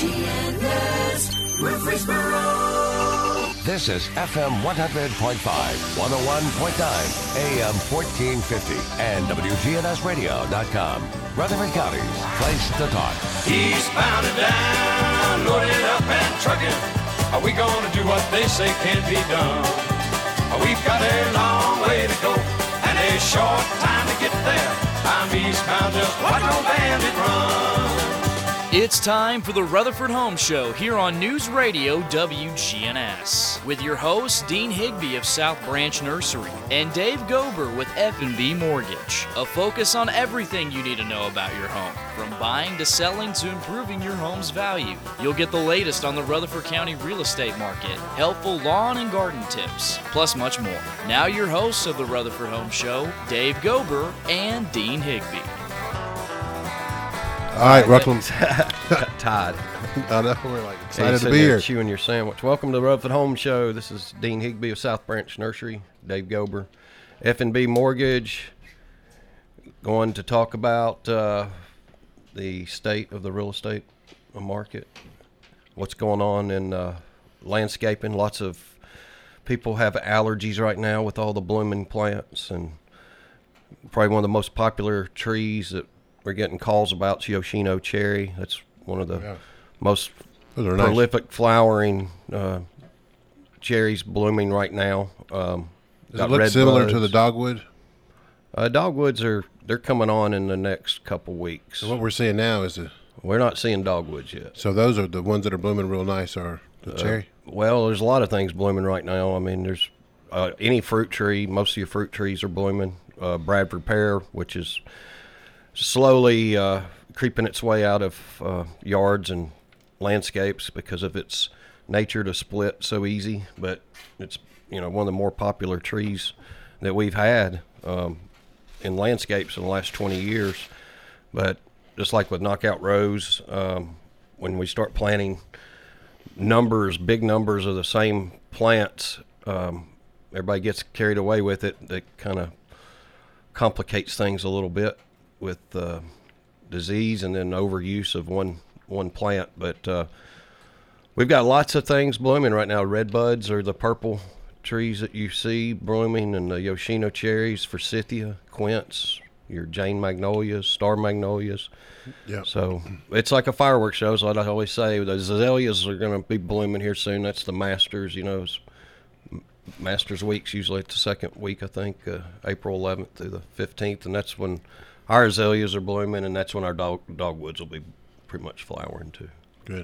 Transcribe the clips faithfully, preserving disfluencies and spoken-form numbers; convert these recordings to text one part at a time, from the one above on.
G N S Murfreesboro. This is F M one hundred point five, one oh one point nine, A M fourteen fifty, and W G N S radio dot com. Rutherford County's place to talk. Eastbound and down, loaded up and trucking. Are we gonna do what they say can't be done? We've got a long way to go and a short time to get there. I'm eastbound, just watch old bandit run. It's time for the Rutherford Home Show here on News Radio W G N S with your hosts Dean Higby of South Branch Nursery and Dave Gober with F and B Mortgage. A focus on everything you need to know about your home, from buying to selling to improving your home's value. You'll get the latest on the Rutherford County real estate market, helpful lawn and garden tips, plus much more. Now your hosts of the Rutherford Home Show, Dave Gober and Dean Higby. All right, Ruckland. Todd. I know, we're like Excited excited to be here. Chewing your sandwich. Welcome to the Rutherford Home Show. This is Dean Higby of South Branch Nursery, Dave Gober, F and B Mortgage. Going to talk about uh, the state of the real estate market, what's going on in uh, landscaping. Lots of people have allergies right now with all the blooming plants, and probably one of the most popular trees that we're getting calls about is Yoshino cherry. That's one of the Yeah. most Those are nice. prolific flowering uh, cherries blooming right now. Um, Does got it look red similar buds. to the dogwood? Uh, dogwoods are they're coming on in the next couple weeks. So what we're seeing now is the We're not seeing dogwoods yet. so those are the ones that are blooming real nice are the cherry. Well, there's a lot of things blooming right now. I mean, there's uh, any fruit tree. Most of your fruit trees are blooming. Uh, Bradford pear, which is slowly uh, creeping its way out of uh, yards and landscapes because of its nature to split so easy. But it's you know one of the more popular trees that we've had um, in landscapes in the last twenty years. But just like with knockout rose, um, when we start planting numbers, big numbers of the same plants, um, everybody gets carried away with it. That kind of complicates things a little bit with uh, disease and then overuse of one one plant. But uh, we've got lots of things blooming right now. Red buds are the purple trees that you see blooming, and the Yoshino cherries, forsythia, quince, your Jane magnolias, star magnolias. Yeah. So it's like a fireworks show, so I always say the azaleas are going to be blooming here soon. That's the Masters, you know. It's Masters Week's usually the second week, I think, uh, April eleventh through the fifteenth, and that's when our azaleas are blooming, and that's when our dog dogwoods will be pretty much flowering too. Good.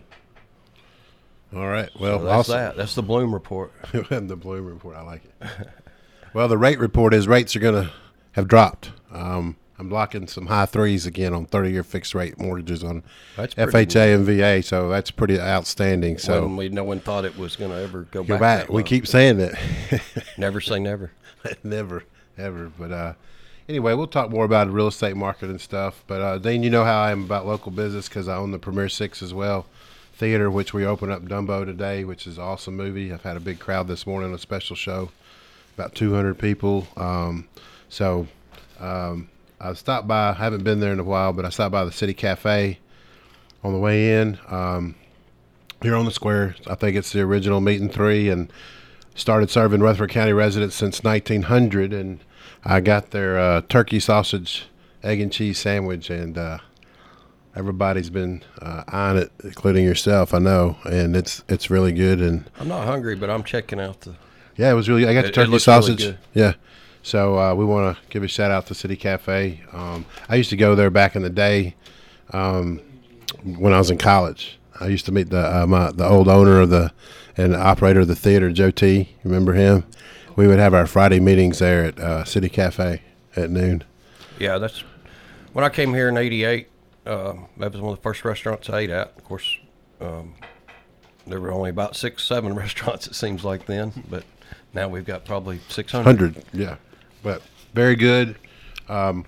All right. Well, So that's also, that. That's the bloom report. the bloom report. I like it. Well, the rate report is rates are going to have dropped. Um, I'm blocking some high threes again on thirty-year fixed rate mortgages on That's F pretty H A and V A, so that's pretty outstanding. So when we no one thought it was going to ever go, go back. back. that We low. keep saying that. Never say never. Never, ever. But uh, anyway, we'll talk more about the real estate market and stuff. But uh, Dean, you know how I am about local business because I own the Premier Six as well theater, which we opened up Dumbo today, which is an awesome movie. I've had a big crowd this morning, a special show, about two hundred people. Um, so um, I stopped by. I haven't been there in a while, but I stopped by the City Cafe on the way in. Um, here on the square, I think it's the original Meeting Three, and started serving Rutherford County residents since nineteen hundred, and I got their uh, turkey sausage, egg and cheese sandwich, and uh, everybody's been uh, eyeing it, including yourself, I know, and it's it's really good. And I'm not hungry, but I'm checking out the. yeah, it was really. I got the It- it turkey looks really sausage. good. Yeah, so uh, we want to give a shout out to City Cafe. Um, I used to go there back in the day um, when I was in college. I used to meet the uh, my, the old owner of the and the operator of the theater, Joe T. Remember him? We would have our Friday meetings there at uh, City Cafe at noon. Yeah, that's when I came here in eighty-eight. Uh, that was one of the first restaurants I ate at. Of course, um, there were only about six, seven restaurants, it seems like then, but now we've got probably six hundred. Hundred, yeah, but very good. Um,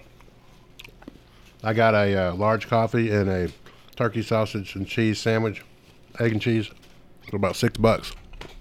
I got a uh, large coffee and a turkey sausage and cheese sandwich, egg and cheese, for about six bucks.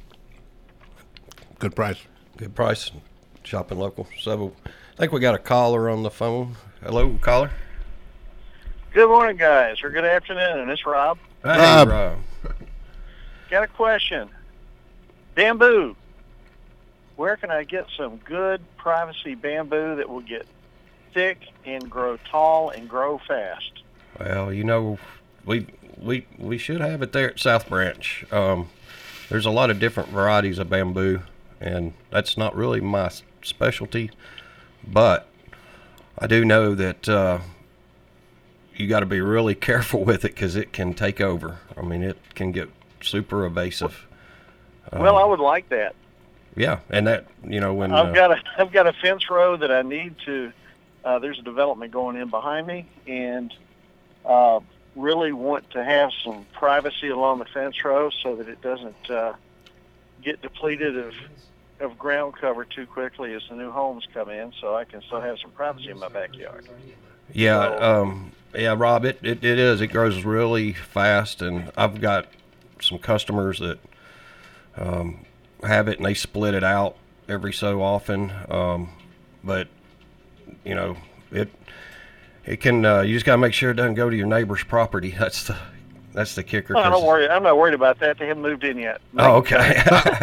Good price. Good price, shopping local. So I think we got a caller on the phone. Hello, caller. Good morning, guys, or good afternoon. It's Rob. Hey, Rob. Rob. Got a question. Bamboo. Where can I get some good privacy bamboo that will get thick and grow tall and grow fast? Well, you know, we we we should have it there at South Branch. Um, there's a lot of different varieties of bamboo, and that's not really my specialty. But I do know that uh, you got to be really careful with it because it can take over. I mean, it can get super evasive. Well, Um, I would like that. Yeah, and that you know when I've uh, got a I've got a fence row that I need to. Uh, there's a development going in behind me, and uh, really want to have some privacy along the fence row so that it doesn't uh, get depleted of of ground cover too quickly as the new homes come in. So I can still have some privacy in my backyard. Yeah, So- um, yeah, Rob, it, it, it is. It grows really fast, and I've got some customers that um, have it, and they split it out every so often. Um, but you know, it it can. Uh, you just got to make sure it doesn't go to your neighbor's property. That's the that's the kicker. Oh, 'cause- don't worry. I'm not worried about that. They haven't moved in yet. Oh, okay.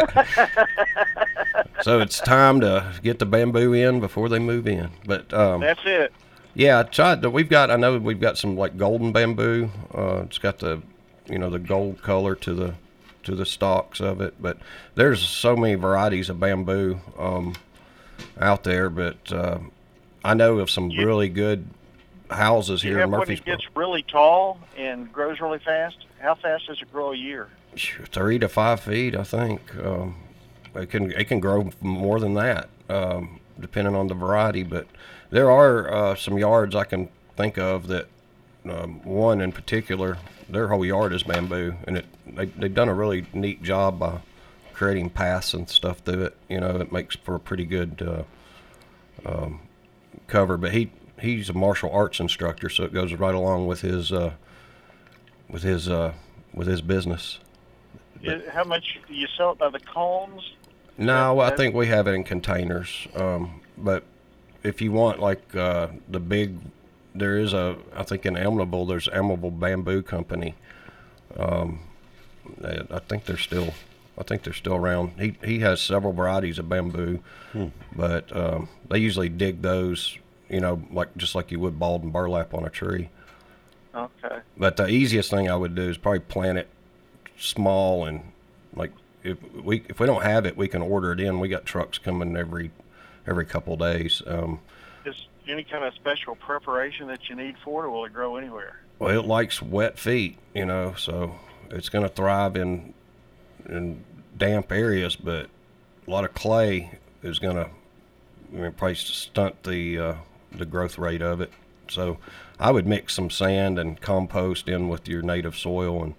So it's time to get the bamboo in before they move in. But um, That's it. yeah, I tried to, we've got, I know we've got some like golden bamboo. Uh, it's got the, you know, the gold color to the, to the stalks of it. But there's so many varieties of bamboo um, out there. But uh, I know of some You- really good houses You here in have when it Murfreesboro. gets really tall and grows really fast. How fast does it grow a year? Three to five feet, I think. Um, it can it can grow more than that, um, depending on the variety. But there are uh, some yards I can think of that um, one in particular, their whole yard is bamboo, and it they, they've done a really neat job by creating paths and stuff through it. You know, it makes for a pretty good uh, um, cover. But he he's a martial arts instructor, so it goes right along with his uh, with his uh, with his business. It- how much do you sell it by the cones? No, I that- think we have it in containers. Um, but if you want like uh, the big, there is a, I think in Emerald, there's Emerald Bamboo Company. Um, they- I think they're still, I think they're still around. He he has several varieties of bamboo, but um, they usually dig those, you know, like just like you would bald and burlap on a tree. Okay. But the easiest thing I would do is probably plant it small, and like if we if we don't have it, we can order it in. We got trucks coming every every couple days. Um, Is any kind of special preparation that you need for it, or will it grow anywhere? well, it likes wet feet, you know, so it's going to thrive in in damp areas, but a lot of clay is going to, I mean, probably stunt the uh, the growth rate of it. So I would mix some sand and compost in with your native soil, and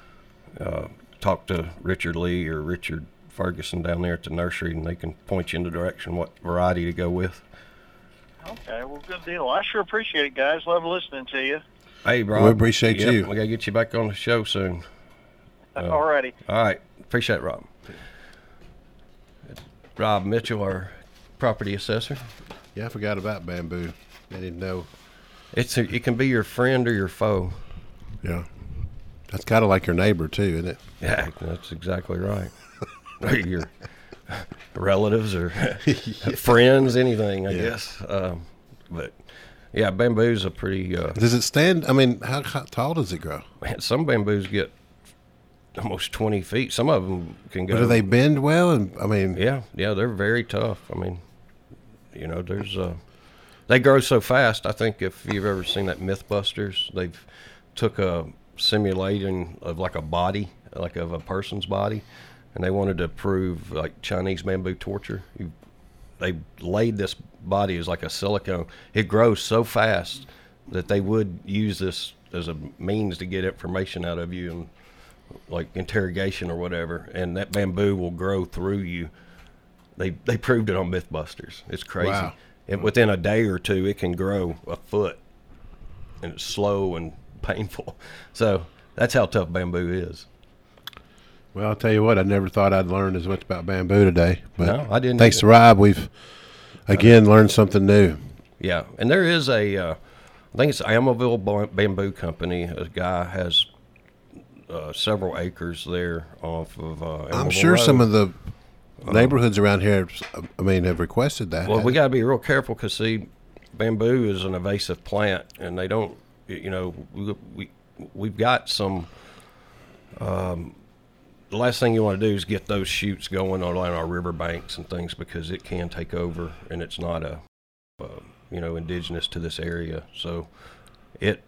uh, talk to Richard Lee or Richard Ferguson down there at the nursery, and they can point you in the direction what variety to go with. Okay, well, good deal. I sure appreciate it, guys. Love listening to you. Hey, Rob. We appreciate Yep, you. We got to get you back on the show soon. Alrighty. All right. Appreciate it, Rob. Rob Mitchell, our property assessor. Yeah, I forgot about bamboo. I didn't know. It's a, it can be your friend or your foe. Yeah. That's kind of like your neighbor, too, isn't it? Yeah, that's exactly right. Or your relatives or friends, anything, I Yeah. guess. Um, but yeah, bamboo's a pretty. Uh, Does it stand? I mean, how, how tall does it grow? man, some bamboos get almost twenty feet. Some of them can go. But do they bend well? And I mean, Yeah, yeah, they're very tough. I mean, you know, there's uh, they grow so fast. I think if you've ever seen that MythBusters, they've took a simulation of like a body, like of a person's body, and they wanted to prove like Chinese bamboo torture. You, they laid this body as like a silicone. It grows so fast that they would use this as a means to get information out of you, and like interrogation or whatever, and that bamboo will grow through you. They they proved it on MythBusters. It's crazy. Wow. And within a day or two, it can grow a foot, and it's slow and painful. So that's how tough bamboo is. well, I'll tell you what, I never thought I'd learn as much about bamboo today. But No, I didn't thanks either. to Rob, we've, again, learned something new. Yeah, and there is a, uh, I think it's Amoville Ba- Bamboo Company. A guy has uh, several acres there off of. Uh, I'm sure some of the neighborhoods around here, I mean, have requested that. Well, we got to be real careful because see, bamboo is an invasive plant, and they don't. You know, we, we we've got some. Um, the last thing you want to do is get those shoots going on our riverbanks and things because it can take over, and it's not a, uh, you know, indigenous to this area. So, it,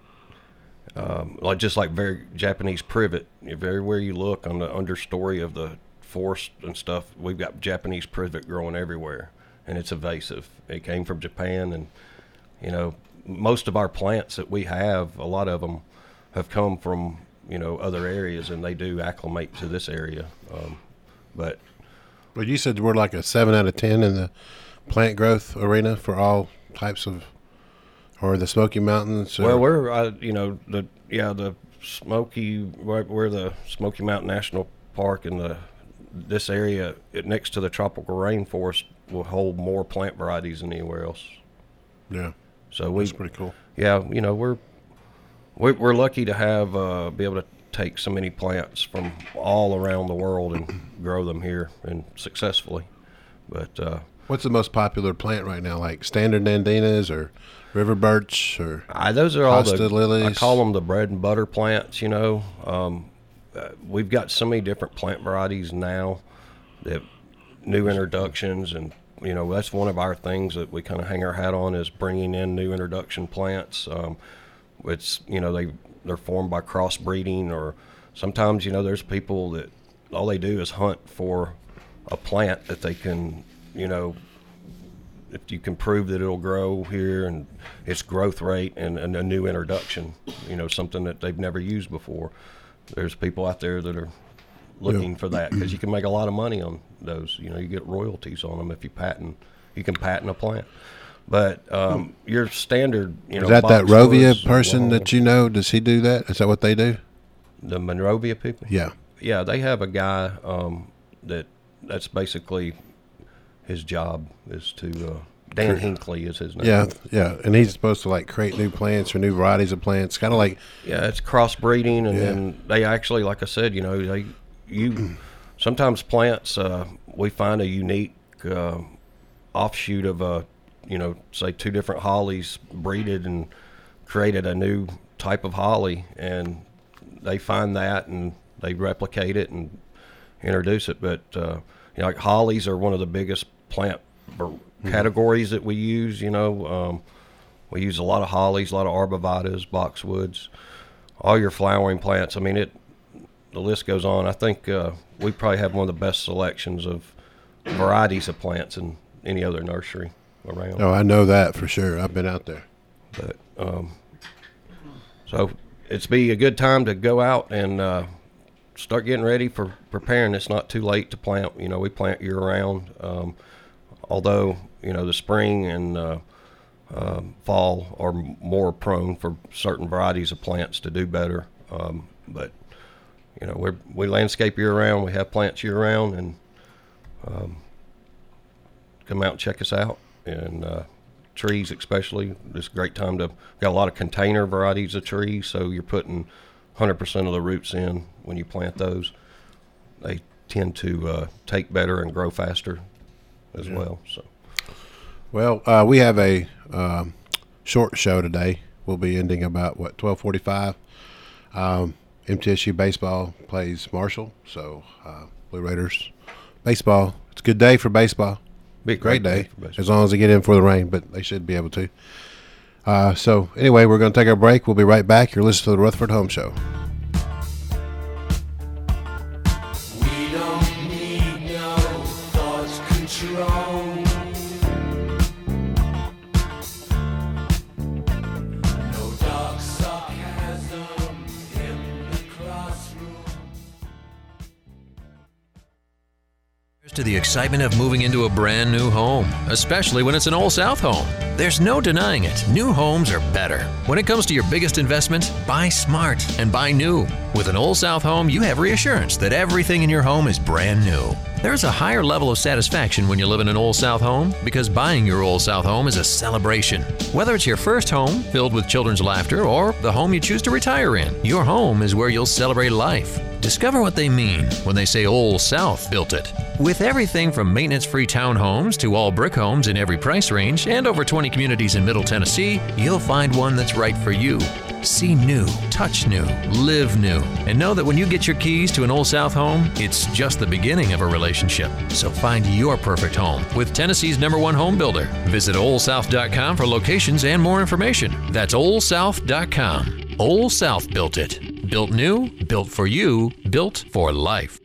um, like just like very Japanese privet, everywhere you look on the understory of the forest and stuff, we've got Japanese privet growing everywhere, and it's invasive. It came from Japan, and you know, most of our plants that we have, a lot of them have come from, you know, other areas, and they do acclimate to this area. Um, but well, you said we're like a seven out of ten in the plant growth arena for all types of, or the Smoky Mountains. Or? Well, we're uh, you know the yeah the Smoky we're, we're the Smoky Mountain National Park, and the this area it, next to the tropical rainforest will hold more plant varieties than anywhere else. Yeah, so we, that's pretty cool. Yeah, you know we're. We're lucky to have uh, be able to take so many plants from all around the world and grow them here and successfully. But uh, what's the most popular plant right now? Like standard nandinas or river birch or I, those are all the lilies? I call them the bread and butter plants. You know, um, uh, we've got so many different plant varieties now that new introductions, and you know that's one of our things that we kind of hang our hat on is bringing in new introduction plants. Um, It's, you know, they, they're formed by crossbreeding, or sometimes, you know, there's people that all they do is hunt for a plant that they can, you know, if you can prove that it'll grow here and its growth rate and, and a new introduction, you know, something that they've never used before. There's people out there that are looking yeah. for that because you can make a lot of money on those. You know, you get royalties on them if you patent, you can patent a plant. But um, your standard, you know, is that that Rovia woods, person long, that you know? Does he do that? Is that what they do? The Monrovia people? Yeah. Yeah, they have a guy um, that that's basically his job is to, uh, Dan Hinckley is his name. Yeah, yeah, and he's supposed to like create new plants or new varieties of plants, kind of like. Yeah, it's crossbreeding, and yeah. then they actually, like I said, you know, they you sometimes plants uh, we find a unique uh, offshoot of a. You know, say two different hollies breeded and created a new type of holly, and they find that and they replicate it and introduce it. But uh, you know, like hollies are one of the biggest plant mm-hmm. categories that we use. You know, um, we use a lot of hollies, a lot of arborvitaes, boxwoods, all your flowering plants. I mean, it. The list goes on. I think uh, we probably have one of the best selections of varieties of plants in any other nursery around. Oh, I know that for sure. I've been out there. But um, so it's be a good time to go out and uh, start getting ready for preparing. It's not too late to plant. You know, we plant year round. Um, although you know the spring and uh, uh, fall are more prone for certain varieties of plants to do better. Um, but you know, we we landscape year round. We have plants year round, and um, come out and check us out. And uh, trees especially, it's a great time to, got a lot of container varieties of trees, so you're putting one hundred percent of the roots in when you plant those. They tend to uh, take better and grow faster as yeah. well. So, Well, uh, we have a um, short show today. We'll be ending about, what, twelve forty-five. Um, M T S U baseball plays Marshall, so uh, Blue Raiders baseball. It's a good day for baseball. Be a great, great day, day as long as they get in for the rain, but they should be able to. Uh, so anyway, we're going to take our break. We'll be right back. You're listening to the Rutherford Home Show. We don't need no thoughts control. No dark sarcasm in the classroom. To the excitement of moving into a brand new home, especially when it's an Old South home. There's no denying it. New homes are better. When it comes to your biggest investment, buy smart and buy new. With an Old South home, you have reassurance that everything in your home is brand new. There's a higher level of satisfaction when you live in an Old South home because buying your Old South home is a celebration. Whether it's your first home filled with children's laughter or the home you choose to retire in, your home is where you'll celebrate life. Discover what they mean when they say Old South built it. With everything from maintenance-free townhomes to all brick homes in every price range and over twenty communities in Middle Tennessee, you'll find one that's right for you. See new, touch new, live new, and know that when you get your keys to an Old South home, it's just the beginning of a relationship. So find your perfect home with Tennessee's number one home builder. Visit old south dot com for locations and more information. That's old south dot com. Old South built it. Built new, built for you, built for life.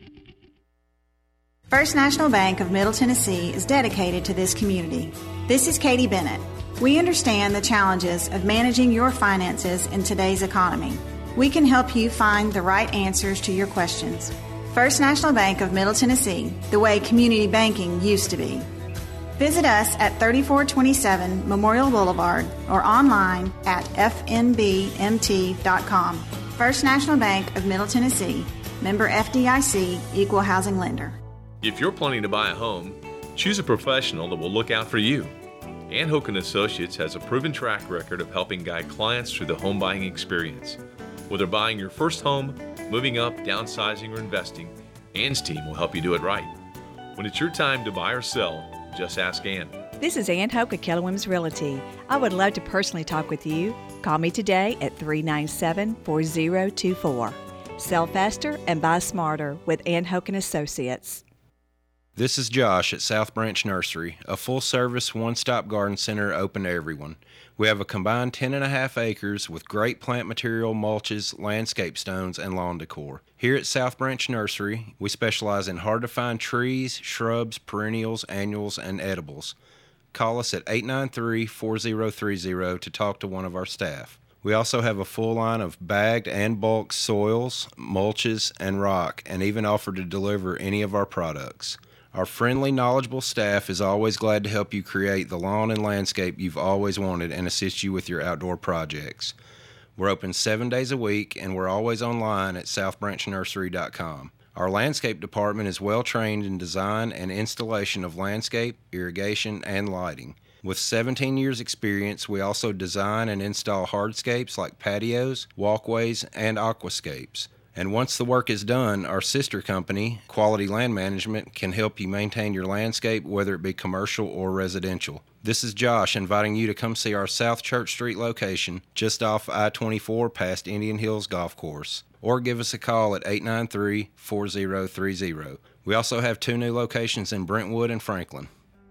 First National Bank of Middle Tennessee is dedicated to this community. This is Katie Bennett. We understand the challenges of managing your finances in today's economy. We can help you find the right answers to your questions. First National Bank of Middle Tennessee, the way community banking used to be. Visit us at thirty-four twenty-seven Memorial Boulevard or online at f n b m t dot com. First National Bank of Middle Tennessee, member F D I C, equal housing lender. If you're planning to buy a home, choose a professional that will look out for you. Ann Hoke and Associates has a proven track record of helping guide clients through the home buying experience. Whether buying your first home, moving up, downsizing, or investing, Ann's team will help you do it right. When it's your time to buy or sell, just ask Ann. This is Ann Hoke at Keller Williams Realty. I would love to personally talk with you. Call me today at three nine seven, four zero two four. Sell faster and buy smarter with Ann Hoke and Associates. This is Josh at South Branch Nursery, a full-service, one-stop garden center open to everyone. We have a combined ten and a half acres with great plant material, mulches, landscape stones, and lawn decor. Here at South Branch Nursery, we specialize in hard-to-find trees, shrubs, perennials, annuals, and edibles. Call us at eight nine three, four zero three zero to talk to one of our staff. We also have a full line of bagged and bulk soils, mulches, and rock, and even offer to deliver any of our products. Our friendly, knowledgeable staff is always glad to help you create the lawn and landscape you've always wanted and assist you with your outdoor projects. We're open seven days a week, and we're always online at south branch nursery dot com. Our landscape department is well trained in design and installation of landscape, irrigation, and lighting. With seventeen years experience, we also design and install hardscapes like patios, walkways, and aquascapes. And once the work is done, our sister company, Quality Land Management, can help you maintain your landscape, whether it be commercial or residential. This is Josh inviting you to come see our South Church Street location, just off I twenty-four past Indian Hills Golf Course. Or give us a call at eight nine three, four zero three zero. We also have two new locations in Brentwood and Franklin.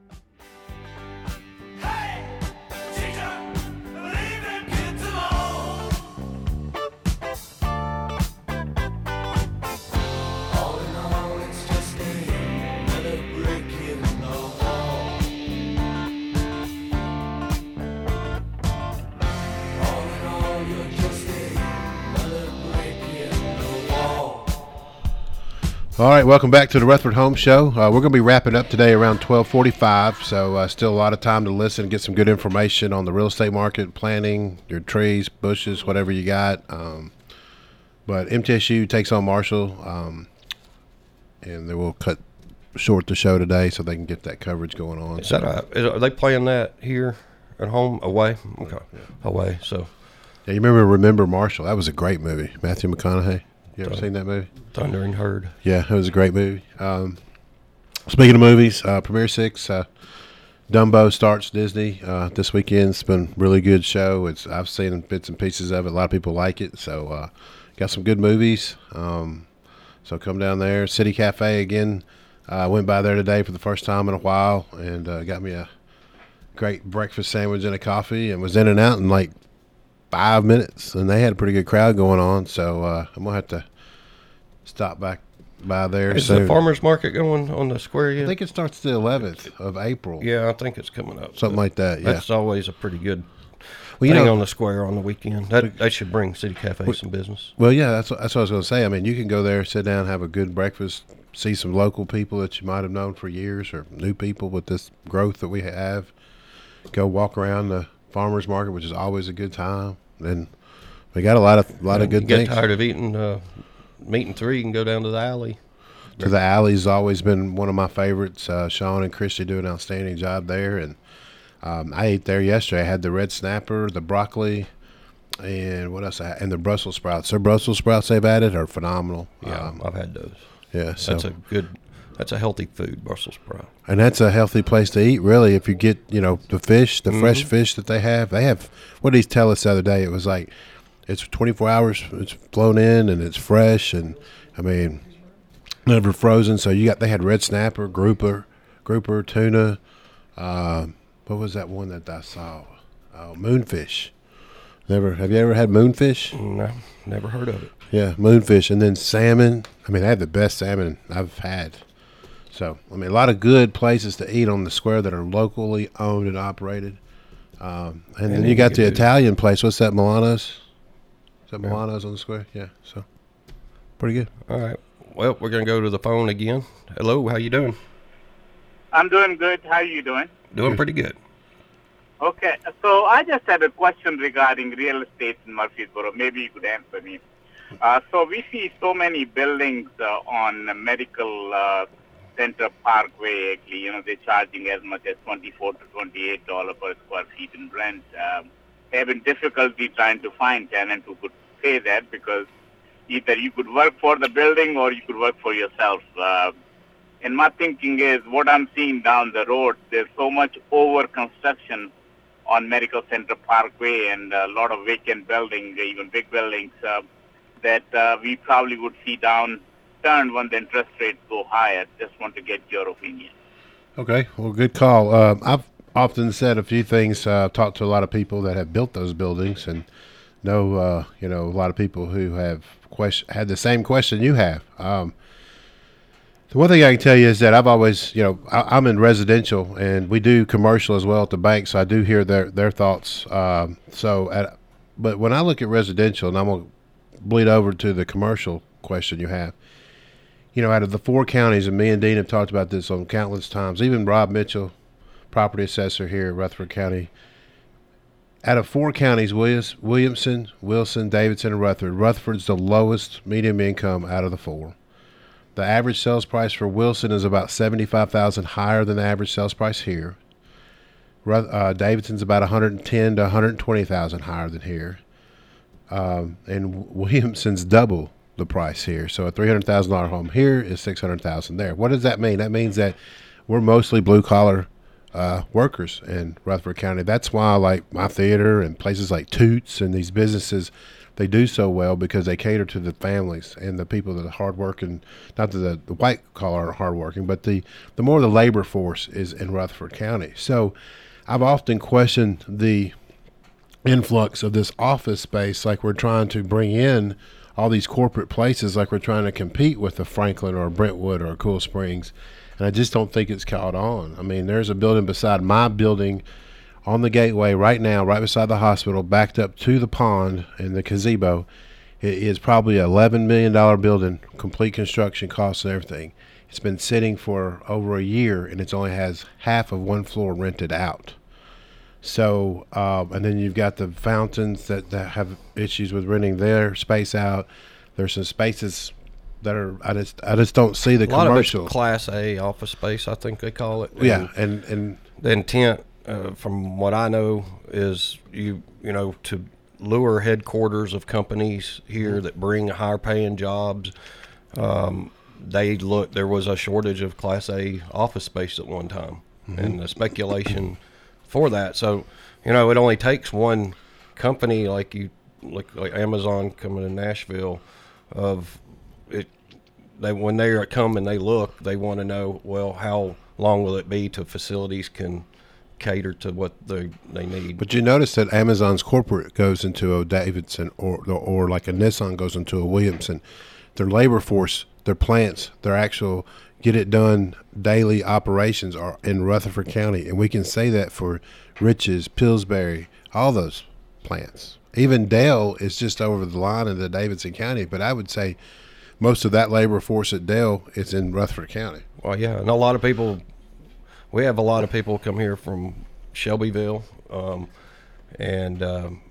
All right, welcome back to the Rutherford Home Show. Uh, we're going to be wrapping up today around twelve forty-five, so uh, still a lot of time to listen and get some good information on the real estate market, planting, your trees, bushes, whatever you got. Um, but M T S U takes on Marshall, um, and they will cut short the show today so they can get that coverage going on. Is that a, is, are they playing that here at home, away? Okay, yeah. Away, so. Yeah, you remember Remember Marshall? That was a great movie. Matthew McConaughey. You ever Thunder, seen that movie? Thunder and Herd. Yeah, it was a great movie. Um, speaking of movies, uh, Premiere Six, uh, Dumbo starts Disney uh, this weekend. It's been a really good show. It's I've seen bits and pieces of it. A lot of people like it. So uh, got some good movies. Um, so come down there. City Cafe again. I uh, went by there today for the first time in a while and uh, got me a great breakfast sandwich and a coffee and was in and out in like five minutes, and they had a pretty good crowd going on, so uh, I'm going to have to stop back by there Is soon. the farmer's market going on the square yet? I think it starts the eleventh of April. Yeah, I think it's coming up. Something like that, yeah. That's always a pretty good well, you thing know, on the square on the weekend. That, that should bring City Cafe well, some business. Well, yeah, that's, that's what I was going to say. I mean, you can go there, sit down, have a good breakfast, see some local people that you might have known for years or new people with this growth that we have. Go walk around the farmer's market, which is always a good time. And we got a lot of a lot yeah, of good you get things. Get tired of eating uh, meat and three, you can go down to the alley. to the alley's always been one of my favorites. Uh, Sean and Christy do an outstanding job there, and um, I ate there yesterday. I had the red snapper, the broccoli, and what else? I had? And the Brussels sprouts. Their Brussels sprouts they've added are phenomenal. Yeah, um, I've had those. Yeah, so that's a good. That's a healthy food, Brussels sprout. And that's a healthy place to eat, really. If you get, you know, the fish, the mm-hmm. fresh fish that they have. They have, what did he tell us the other day? It was like, it's twenty-four hours, it's flown in, and it's fresh, and, I mean, never frozen. So you got, they had red snapper, grouper, grouper, tuna. Uh, what was that one that I saw? Oh, moonfish. Never, have you ever had moonfish? No, never heard of it. Yeah, moonfish. And then salmon. I mean, they have the best salmon I've had. So, I mean, a lot of good places to eat on the square that are locally owned and operated. Um, and, and then you got the Italian place. What's that, Milano's? Is that yeah. Milano's on the square? Yeah, so pretty good. All right. Well, we're going to go to the phone again. Hello, how you doing? I'm doing good. How are you doing? Doing pretty good. Okay, so I just had a question regarding real estate in Murfreesboro. Maybe you could answer me. Uh, so we see so many buildings uh, on medical uh, Center Parkway, actually, you know, they're charging as much as twenty-four to twenty-eight dollars per square feet in rent. Um, having difficulty trying to find tenants who could pay that because either you could work for the building or you could work for yourself. Uh, and my thinking is what I'm seeing down the road, there's so much over construction on Medical Center Parkway and a lot of vacant buildings, even big buildings, uh, that uh, we probably would see down turn when the interest rates go higher. Just want to get your opinion. Okay, well, good call. Uh, I've often said a few things. Uh, I've talked to a lot of people that have built those buildings and know, uh, you know, a lot of people who have question, had the same question you have. Um, the one thing I can tell you is that I've always, you know, I, I'm in residential and we do commercial as well at the bank, so I do hear their, their thoughts. Um, so, at, but when I look at residential, and I'm going to bleed over to the commercial question you have, you know, out of the four counties, and me and Dean have talked about this on countless times, even Rob Mitchell, property assessor here at Rutherford County, out of four counties, Williams, Williamson, Wilson, Davidson, and Rutherford, Rutherford's the lowest medium income out of the four. The average sales price for Wilson is about seventy-five thousand dollars higher than the average sales price here. Uh, Davidson's about one hundred ten thousand to one hundred twenty thousand dollars higher than here. Um, and Williamson's double the price here. So a three hundred thousand dollars home here is six hundred thousand dollars there. What does that mean? That means that we're mostly blue collar uh, workers in Rutherford County. That's why, like my theater and places like Toots and these businesses, they do so well because they cater to the families and the people that are hardworking. Not that the, the white collar are hardworking, but the the more the labor force is in Rutherford County. So I've often questioned the influx of this office space, like we're trying to bring in all these corporate places, like we're trying to compete with a Franklin or a Brentwood or a Cool Springs. And I just don't think it's caught on. I mean, there's a building beside my building on the gateway right now, right beside the hospital, backed up to the pond and the gazebo. It is probably an eleven million dollars building, complete construction costs and everything. It's been sitting for over a year, and it only has half of one floor rented out. So, um, and then you've got the fountains that, that have issues with renting their space out. There's some spaces that are, I just, I just don't see the a lot commercial. Of it's Class A office space, I think they call it. Yeah, and, and the intent, uh, from what I know, is you, you know, to lure headquarters of companies here that bring higher paying jobs. Um, they look, there was a shortage of Class A office space at one time, mm-hmm. and the speculation for that. So, you know, it only takes one company like you, like, like Amazon coming to Nashville, of it. They when they come and they look, they want to know, well, how long will it be till facilities can cater to what they they need. But you notice that Amazon's corporate goes into a Davidson, or or like a Nissan goes into a Williamson. Their labor force, their plants, their actual get it done daily operations are in Rutherford County, and we can say that for Riches, Pillsbury, all those plants. Even Dell is just over the line in the Davidson County, but I would say most of that labor force at Dell is in Rutherford County. Well, yeah, and a lot of people, we have a lot of people come here from Shelbyville, um, and um,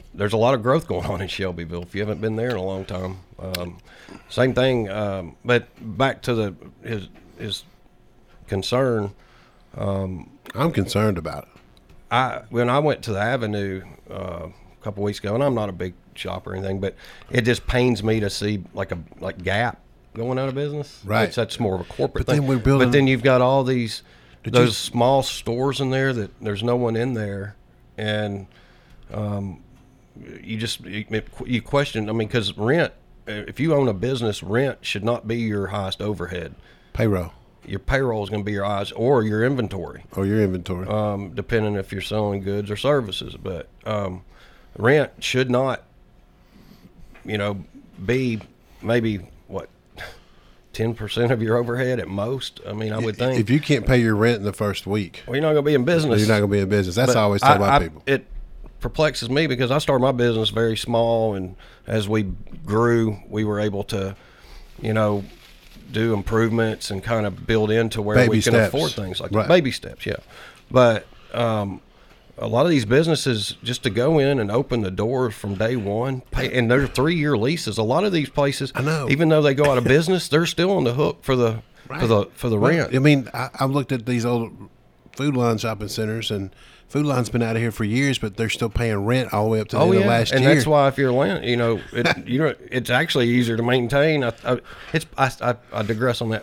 there's a lot of growth going on in Shelbyville if you haven't been there in a long time. Um, same thing, um, but back to the his his concern. Um, I'm concerned about it. I when I went to the Avenue uh, a couple weeks ago, and I'm not a big shopper or anything, but it just pains me to see like a like Gap going out of business. Right, which that's more of a corporate but thing. Then we're building, but then you've got all these those you, small stores in there that there's no one in there, and um, you just you, you question. I mean, because rent, if you own a business, rent should not be your highest overhead. Payroll. Your payroll is going to be your eyes or your inventory. Or your inventory. Um, depending if you're selling goods or services. But um, rent should not, you know, be maybe, what, ten percent of your overhead at most? I mean, I would think. If you can't pay your rent in the first week. Well, you're not going to be in business. You're not going to be in business. That's but what I always tell I, my I, people. It perplexes me because I started my business very small, and as we grew, we were able to, you know, do improvements and kind of build into where baby we can steps. afford things like right. that. Baby steps, yeah. But um, a lot of these businesses, just to go in and open the doors from day one, pay, and they're three-year leases. A lot of these places, I know, even though they go out of business, they're still on the hook for the right. for the for the well, rent. I mean, I, I've looked at these old Food Line shopping centers, and Food Line's been out of here for years, but they're still paying rent all the way up to the oh, end yeah. of last and year. And that's why if you're land, you know, it, you know, it's actually easier to maintain. I, I, it's I, I, I digress on that.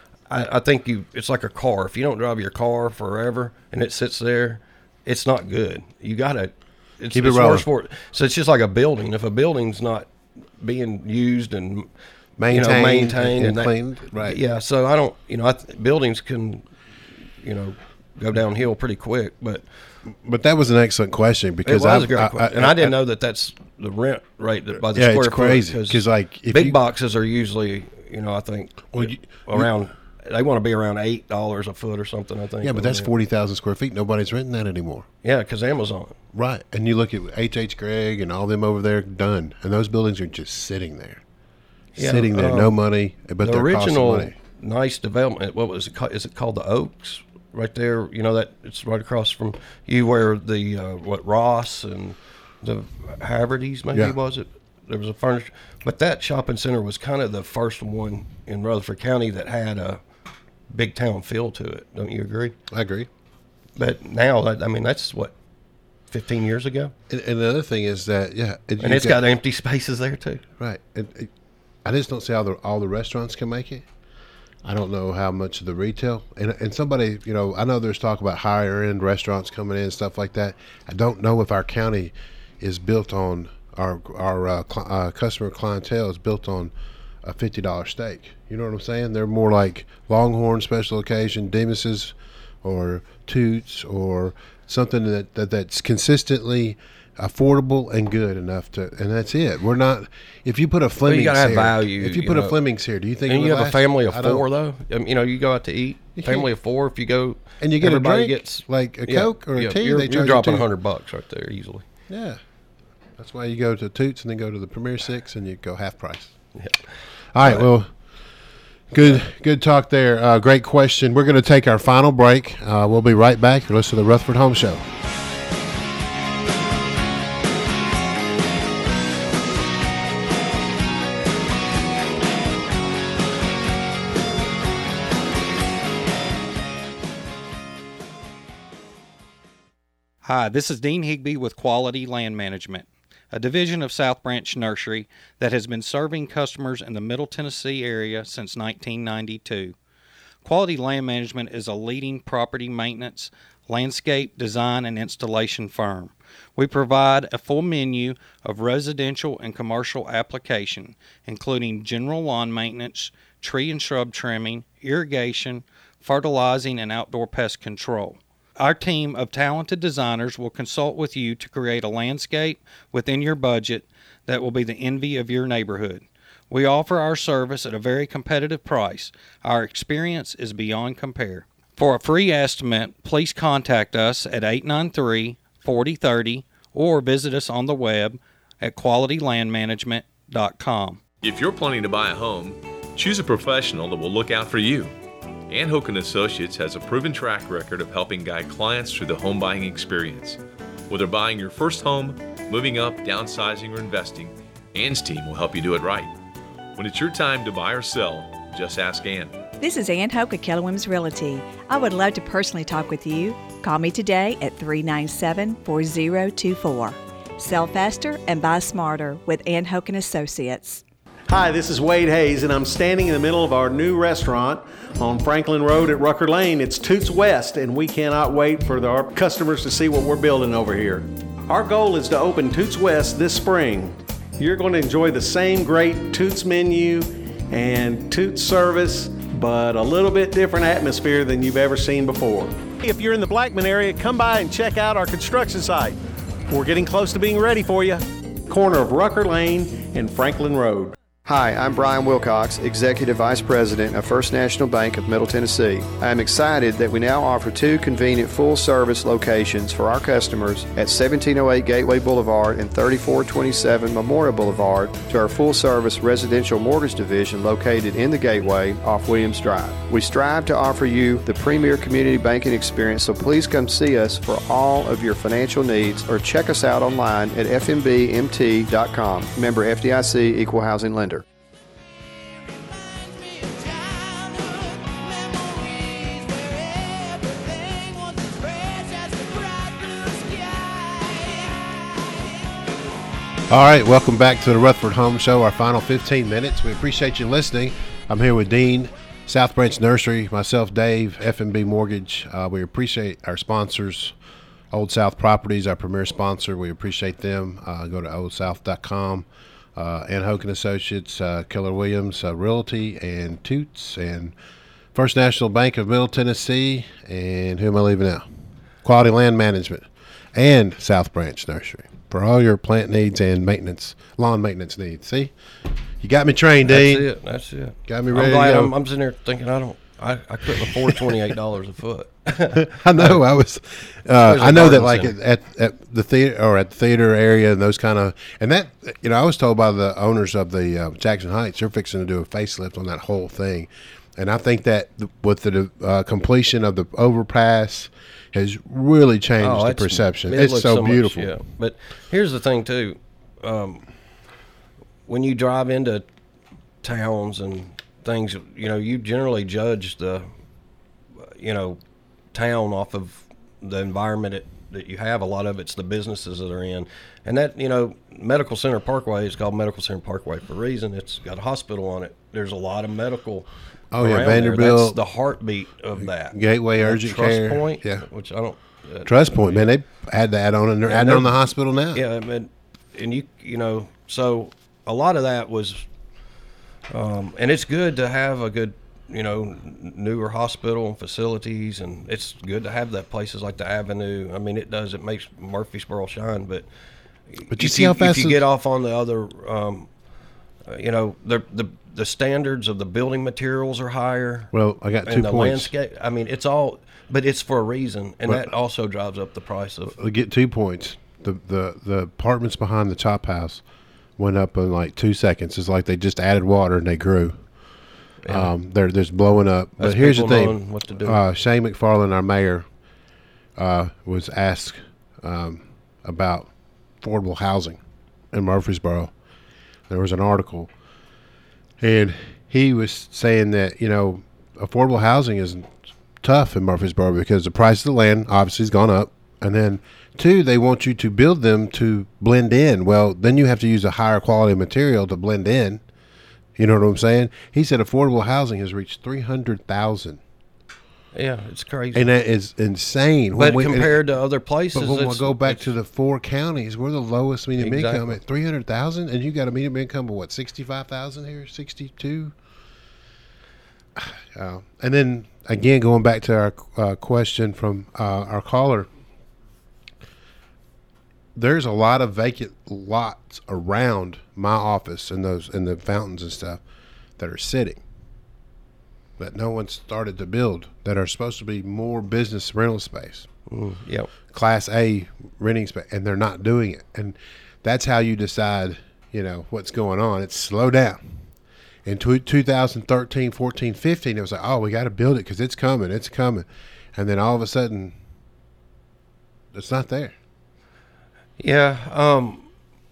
I, I think you. It's like a car. If you don't drive your car forever and it sits there, it's not good. You gotta it's, keep it's it rolling. Worse for it. So it's just like a building. If a building's not being used and maintained, you know, maintained and, and cleaned, that, right? Yeah. So I don't. You know, I th- buildings can, you know, go downhill pretty quick. But but that was an excellent question because it was I, a great I, question. I, and I didn't I, know that that's the rent rate that by the yeah, square it's crazy foot. because like if big you, boxes are usually, you know, I think well, you, around. You, they want to be around eight dollars a foot or something. I think. Yeah, but that's forty thousand square feet. Nobody's renting that anymore. Yeah, because Amazon. Right, and you look at H H Gregg and all them over there, done, and those buildings are just sitting there, yeah, sitting there, um, no money, but the they're original costing money. Nice development. What was it called? Is it called the Oaks? Right there, you know that it's right across from you where the uh, what Ross and the Havertys maybe yeah. was it? There was a furniture, but that shopping center was kind of the first one in Rutherford County that had a big town feel to it. Don't you agree? I agree. But now, I mean, that's what fifteen years ago. And, and the other thing is that yeah, it, and it's got, got empty spaces there too. Right. It, it, I just don't see how the, all the restaurants can make it. I don't know how much of the retail and and somebody, you know, I know there's talk about higher end restaurants coming in and stuff like that. I don't know if our county is built on our our uh, cl- uh, customer clientele is built on a fifty dollar steak. You know what I'm saying? They're more like Longhorn special occasion, Demas's, or Toots, or something that, that that's consistently affordable and good enough to, and that's it. We're not. If you put a Fleming's well, you gotta have here, value. if you put you a know, Fleming's here, do you think? And it you would have last? a family of I four don't. though. I mean, you know, you go out to eat. You family can't. of four. If you go, and you get a drink, gets like a yeah, Coke or a yeah, tea. You're, they you're charge dropping a you hundred bucks right there easily. Yeah, that's why you go to Toots and then go to the Premier Six and you go half price. Yeah. All right. Well. Good, good talk there. Uh, great question. We're going to take our final break. Uh, we'll be right back. You're listening to the Rutherford Home Show. Hi, this is Dean Higby with Quality Land Management, a division of South Branch Nursery that has been serving customers in the Middle Tennessee area since nineteen ninety-two. Quality Land Management is a leading property maintenance, landscape design, and installation firm. We provide a full menu of residential and commercial application, including general lawn maintenance, tree and shrub trimming, irrigation, fertilizing, and outdoor pest control. Our team of talented designers will consult with you to create a landscape within your budget that will be the envy of your neighborhood. We offer our service at a very competitive price. Our experience is beyond compare. For a free estimate, please contact us at eight nine three, four zero three zero or visit us on the web at quality land management dot com. If you're planning to buy a home, choose a professional that will look out for you. Ann Hoke and Associates has a proven track record of helping guide clients through the home buying experience. Whether buying your first home, moving up, downsizing, or investing, Ann's team will help you do it right. When it's your time to buy or sell, just ask Ann. This is Ann Hoke at Keller Williams Realty. I would love to personally talk with you. Call me today at three nine seven, four zero two four. Sell faster and buy smarter with Ann Hoke and Associates. Hi, this is Wade Hayes, and I'm standing in the middle of our new restaurant on Franklin Road at Rucker Lane. It's Toots West, and we cannot wait for the, our customers to see what we're building over here. Our goal is to open Toots West this spring. You're going to enjoy the same great Toots menu and Toots service, but a little bit different atmosphere than you've ever seen before. If you're in the Blackman area, come by and check out our construction site. We're getting close to being ready for you. Corner of Rucker Lane and Franklin Road. Hi, I'm Brian Wilcox, Executive Vice President of First National Bank of Middle Tennessee. I am excited that we now offer two convenient full-service locations for our customers at seventeen oh eight Gateway Boulevard and thirty-four twenty-seven Memorial Boulevard to our full-service residential mortgage division located in the Gateway off Williams Drive. We strive to offer you the premier community banking experience, so please come see us for all of your financial needs or check us out online at f m b m t dot com. Member F D I C, Equal Housing Lender. All right, welcome back to the Rutherford Home Show, our final fifteen minutes. We appreciate you listening. I'm here with Dean, South Branch Nursery, myself, Dave, F and B Mortgage. Uh, we appreciate our sponsors, Old South Properties, our premier sponsor. We appreciate them. Uh, go to old south dot com. Uh, Ann Hoke and Associates, uh, Keller Williams uh, Realty, and Toots, and First National Bank of Middle Tennessee, and who am I leaving out? Quality Land Management, and South Branch Nursery. For all your plant needs and maintenance, lawn maintenance needs. See, you got me trained, Dean. That's it. That's it. Got me ready I'm glad to go. I'm, I'm sitting there thinking I don't. I, I couldn't afford twenty-eight dollars a foot. I know. I was. Uh, I know that, like center. at, at at the theater or at the theater area and those kind of, and that, you know, I was told by the owners of the uh, Jackson Heights, they're fixing to do a facelift on that whole thing, and I think that the, with the uh, completion of the overpass has really changed oh, the perception. It It's so, so beautiful. Much, yeah. But here's the thing too, um, when you drive into towns and things, you know, you generally judge the, you know, town off of the environment it, that you have. A lot of it's the businesses that are in, and that, you know, Medical Center Parkway is called Medical Center Parkway for a reason. It's got a hospital on it. There's a lot of medical. Oh yeah, around Vanderbilt. There. That's the heartbeat of that. Gateway That Urgent Trust Care. Point, Yeah, which I don't. Uh, Trust Point, man. They add that on, and they're and adding on the hospital now. Yeah, and, and you you know, so a lot of that was, um, and it's good to have a good, you know, newer hospital and facilities, and it's good to have that places like the Avenue. I mean, it does. It makes Murfreesboro shine, but But you if see how fast if you it's- get off on the other, um, uh, you know, the the the standards of the building materials are higher. Well, I got two and the points. landscape. I mean, it's all, but it's for a reason, and But- that also drives up the price of. I get two points. The the the apartments behind the Chop House went up in like two seconds. It's like they just added water and they grew. Yeah. Um, they're just blowing up. That's but here's the people thing: knowing what to do. Uh, Shane McFarland, our mayor, uh, was asked um, about affordable housing in Murfreesboro. There was an article, and he was saying that, you know, affordable housing is tough in Murfreesboro because the price of the land obviously has gone up, and then two, they want you to build them to blend in. Well, then you have to use a higher quality material to blend in. You know what I'm saying? He said affordable housing has reached three hundred thousand. Yeah, it's crazy. And that is insane. But When we- compared to other places, but when we it's- go back to the four counties, we're the lowest medium Exactly. income at three hundred thousand, and you got a medium income of what, sixty-five thousand here, sixty-two. Uh, and then again, going back to our uh, question from uh, our caller, there's a lot of vacant lots around my office and those and the fountains and stuff that are sitting that no one started to build, that are supposed to be more business rental space. Mm, yep. Class A renting space, and they're not doing it. And that's how you decide, you know, what's going on. It's slow down. In two thousand thirteen, fourteen, fifteen, it was like, oh, we got to build it because it's coming, it's coming. And then all of a sudden, it's not there. Yeah, um,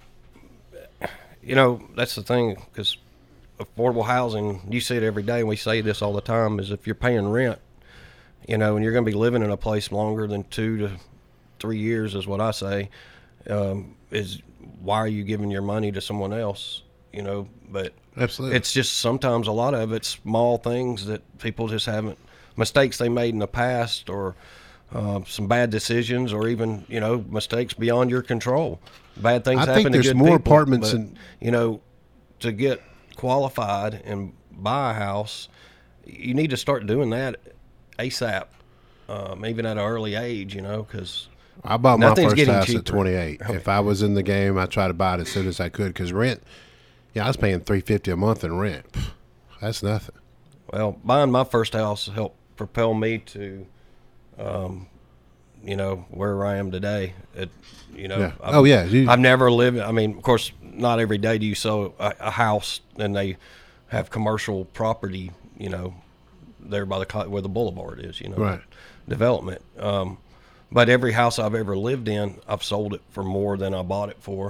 you know, that's the thing, because affordable housing, you see it every day, and we say this all the time, is if you're paying rent, you know, and you're going to be living in a place longer than two to three years is what I say, um, is why are you giving your money to someone else, you know? But absolutely, it's just sometimes a lot of it's small things that people just haven't, mistakes they made in the past, or uh, some bad decisions, or even, you know, mistakes beyond your control. Bad things I happen think to there's good more people, apartments but, in- you know, to get qualified and buy a house, you need to start doing that ASAP, um, even at an early age, you know, because I bought my first house cheaper. at twenty-eight. If I was in the game, I'd try to buy it as soon as I could, because rent, yeah, I was paying three hundred fifty dollars a month in rent. That's nothing. Well, buying my first house helped propel me to, um, you know, where I am today. It, you know, Yeah. I've, Oh, yeah, you- I've never lived. I mean, of course, not every day do you sell a, a house and they have commercial property, you know, there by the co- where the boulevard is, you know, Right. development. Um, but every house I've ever lived in, I've sold it for more than I bought it for,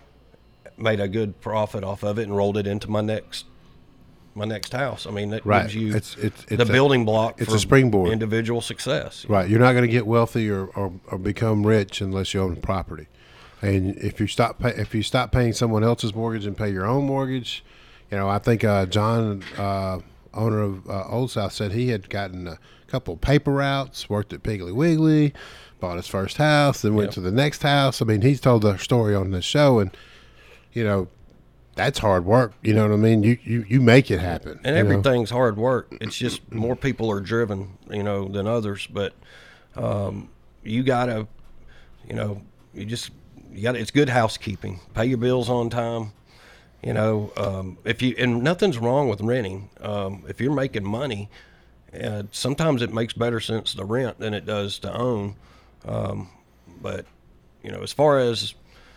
made a good profit off of it, and rolled it into my next my next house. I mean, that Right. gives you It's- it's- the it's a- building block it's for a springboard. individual success. Right. You're not going to get wealthy or, or, or become rich unless you own property. And if you stop pay, if you stop paying someone else's mortgage and pay your own mortgage, you know, I think uh, John, uh, owner of uh, Old South, said he had gotten a couple of paper routes, worked at Piggly Wiggly, bought his first house, then went Yep. to the next house. I mean, he's told the story on the show, and you know, that's hard work. You know what I mean? You you, you make it happen. And you know? everything's hard work. It's just more people are driven, you know, than others. But um, you gotta, you know, you just you got. It's good housekeeping. Pay your bills on time. You know, um, if you and nothing's wrong with renting. Um, if you're making money, uh, sometimes it makes better sense to rent than it does to own. Um, but you know, as far as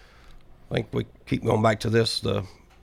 I think we keep going back to this, the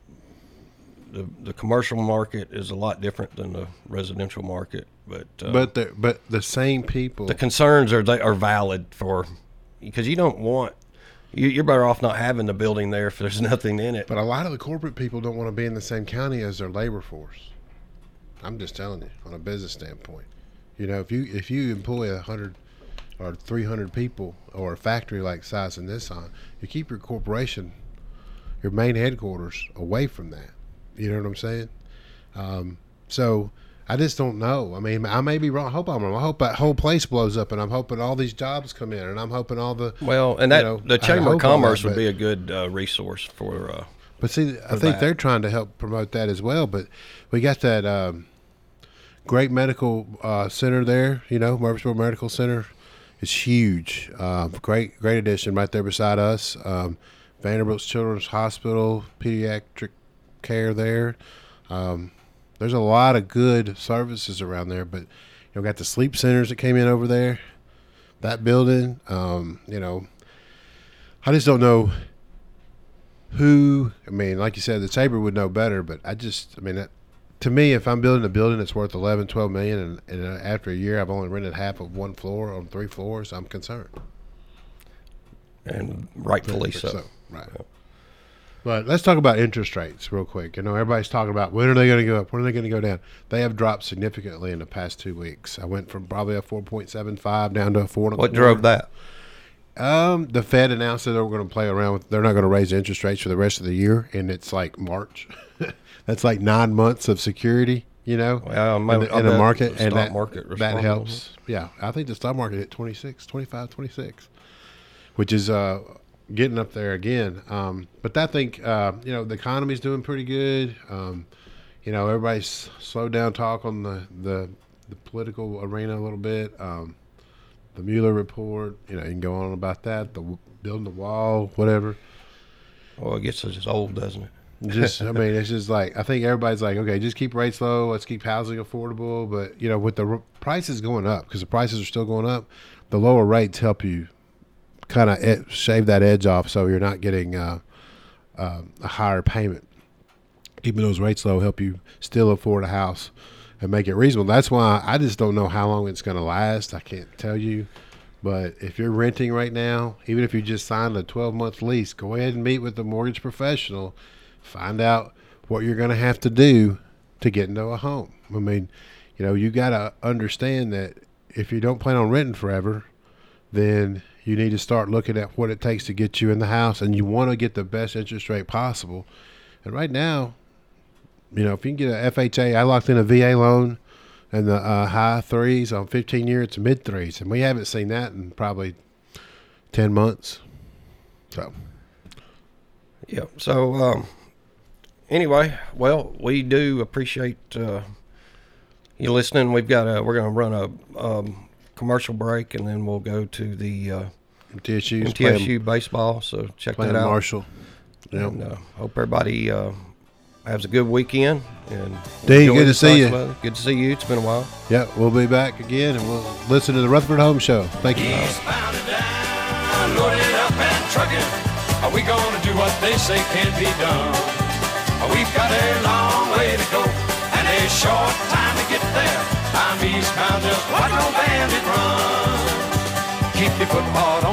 the the commercial market is a lot different than the residential market. But uh, but the but the same people. the concerns are they are valid for, because you don't want you, you're better off not having the building there if there's nothing in it. But a lot of the corporate people don't want to be in the same county as their labor force. I'm just telling you, on a business standpoint. You know, if you if you employ a hundred or three hundred people, or a factory like size in Nissan, you keep your corporation, your main headquarters, away from that. You know what I'm saying? Um, so I just don't know. I mean, I may be wrong. I hope I'm wrong. I hope that whole place blows up, and I'm hoping all these jobs come in, and I'm hoping all the Well, and you that know, the I Chamber of hope all Commerce that, would but- be a good uh, resource for. Uh, But see, I for think that. they're trying to help promote that as well. But we got that um, great medical uh, center there. You know, Murfreesboro Medical Center is huge. Uh, great, great addition right there beside us. Um, Vanderbilt's Children's Hospital, pediatric care there. Um, there's a lot of good services around there. But you know, got the sleep centers that came in over there. That building, um, you know, I just don't know. Who, I mean, like you said, the Chamber would know better, but I just, I mean, that, to me, if I'm building a building that's worth eleven, twelve million, and, and uh, after a year I've only rented half of one floor on three floors, I'm concerned. and rightfully so. So, right. But let's talk about interest rates real quick. You know, everybody's talking about when are they going to go up? When are they going to go down? They have dropped significantly in the past two weeks. I went from probably a four point seven five down to a four. And a What quarter. drove that? Um, the Fed announced that they were going to play around with. They're not going to raise interest rates for the rest of the year, and it's like March. That's like nine months of security, you know, Well, in the, I in the bet market, the and stock that market that responded. helps. Yeah, I think the stock market hit twenty-six, twenty-five, twenty-six, which is uh getting up there again. Um, but I think uh, you know, the economy's doing pretty good. Um, you know, everybody's slowed down talk on the the, the political arena a little bit. Um, the Mueller report, you know, you can go on about that. The w- building the wall, whatever. Well, it gets just old, doesn't it? Just, I mean, it's just like, I think everybody's like, okay, just keep rates low. Let's keep housing affordable. But, you know, with the r- prices going up, because the prices are still going up, the lower rates help you kind of ed- shave that edge off so you're not getting uh, uh, a higher payment. Keeping those rates low help you still afford a house and make it reasonable. That's why I just don't know how long it's going to last. I can't tell you. But if you're renting right now, even if you just signed a twelve-month lease, go ahead and meet with the mortgage professional. Find out what you're going to have to do to get into a home. I mean, you know, you got to understand that if you don't plan on renting forever, then you need to start looking at what it takes to get you in the house, and you want to get the best interest rate possible. And right now, you know, if you can get a F H A, I locked in a V A loan and the uh, high threes on fifteen year, it's mid threes. And we haven't seen that in probably ten months. So, yeah. So, um, anyway, well, we do appreciate uh, you listening. We've got a, we're going to run a um, commercial break, and then we'll go to the uh, M T S U M T S U baseball. So check that out. Marshall. Yeah. And, uh, hope everybody uh, has a good weekend. And Dean, good to see you. Weather. Good to see you. It's been a while. Yeah, we'll be back again, and we'll listen to the Rutherford Home Show. Thank you. Eastbound and down, loaded up and trucking. Are we going to do what they say can't be done? We've got a long way to go and a short time to get there. I'm eastbound, just watch no bandit run. Keep your football on